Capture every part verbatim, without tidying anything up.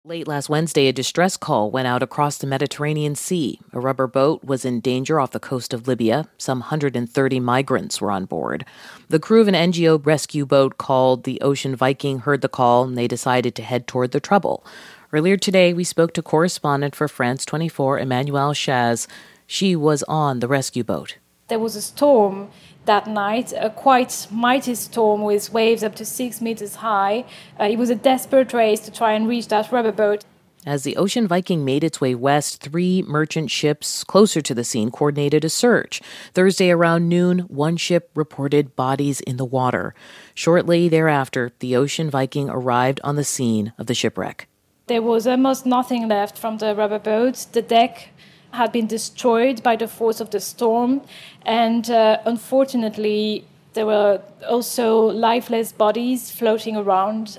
Late last Wednesday, a distress call went out across the Mediterranean Sea. A rubber boat was in danger off the coast of Libya. Some one hundred thirty migrants were on board. The crew of an N G O rescue boat called the Ocean Viking heard the call, and they decided to head toward the trouble. Earlier today, we spoke to correspondent for France twenty-four, Emmanuelle Chaz. She was on the rescue boat. There was a storm that night, a quite mighty storm with waves up to six meters high. Uh, it was a desperate race to try and reach that rubber boat. As the Ocean Viking made its way west, three merchant ships closer to the scene coordinated a search. Thursday around noon, one ship reported bodies in the water. Shortly thereafter, the Ocean Viking arrived on the scene of the shipwreck. There was almost nothing left from the rubber boat. The deck had been destroyed by the force of the storm, and uh, unfortunately there were also lifeless bodies floating around,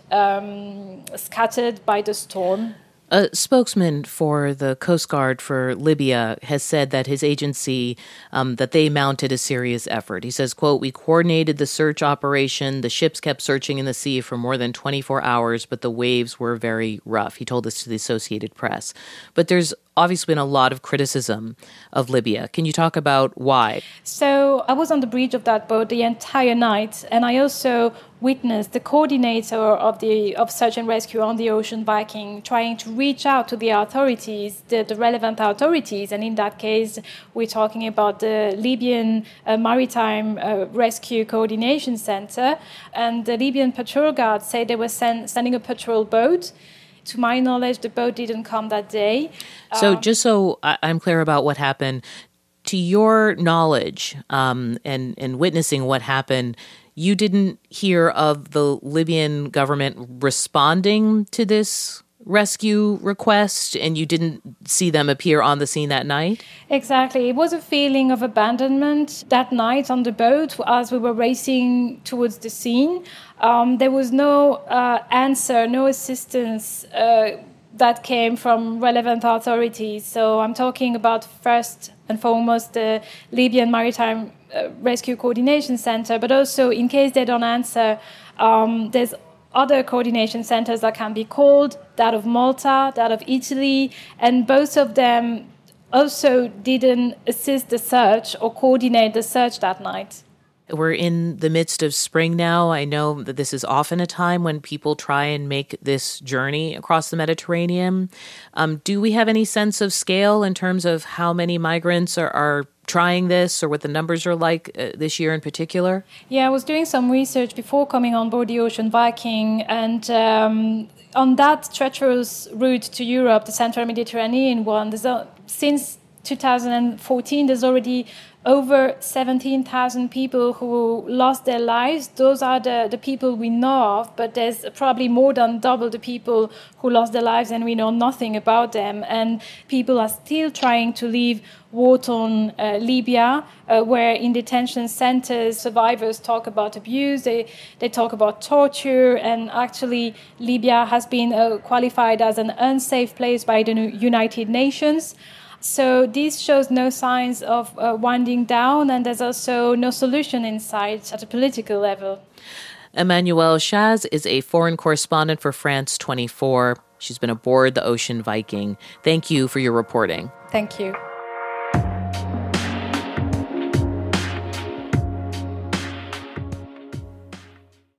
um, scattered by the storm. A spokesman for the Coast Guard for Libya has said that his agency, um, that they mounted a serious effort. He says, quote, "We coordinated the search operation. The ships kept searching in the sea for more than twenty-four hours, but the waves were very rough." He told this to the Associated Press. But there's obviously been a lot of criticism of Libya. Can you talk about why? So I was on the bridge of that boat the entire night, and I also witnessed the coordinator of the of search and rescue on the Ocean Viking trying to reach out to the authorities, the, the relevant authorities, and in that case, we're talking about the Libyan uh, Maritime uh, Rescue Coordination Center, and the Libyan Patrol Guard said they were send, sending a patrol boat. To my knowledge, the boat didn't come that day. So um, just so I'm clear about what happened, to your knowledge um, and, and witnessing what happened, you didn't hear of the Libyan government responding to this rescue request, and you didn't see them appear on the scene that night? Exactly. It was a feeling of abandonment that night on the boat as we were racing towards the scene. Um, there was no uh, answer, no assistance uh, that came from relevant authorities. So I'm talking about first and foremost the Libyan Maritime uh, Rescue Coordination Center, but also in case they don't answer, um, there's other coordination centers that can be called, that of Malta, that of Italy, and both of them also didn't assist the search or coordinate the search that night. We're in the midst of spring now. I know that this is often a time when people try and make this journey across the Mediterranean. Um, do we have any sense of scale in terms of how many migrants are, are trying this, or what the numbers are like uh, this year in particular? Yeah, I was doing some research before coming on board the Ocean Viking, and um, on that treacherous route to Europe, the Central Mediterranean one, there's a, since two thousand fourteen, there's already over seventeen thousand people who lost their lives. Those are the, the people we know of, but there's probably more than double the people who lost their lives and we know nothing about them. And people are still trying to leave war-torn uh, Libya, uh, where in detention centers, survivors talk about abuse, they, they talk about torture, and actually Libya has been uh, qualified as an unsafe place by the United Nations. So this shows no signs of uh, winding down, and there's also no solution in sight at a political level. Emmanuelle Chaz is a foreign correspondent for France twenty-four. She's been aboard the Ocean Viking. Thank you for your reporting. Thank you.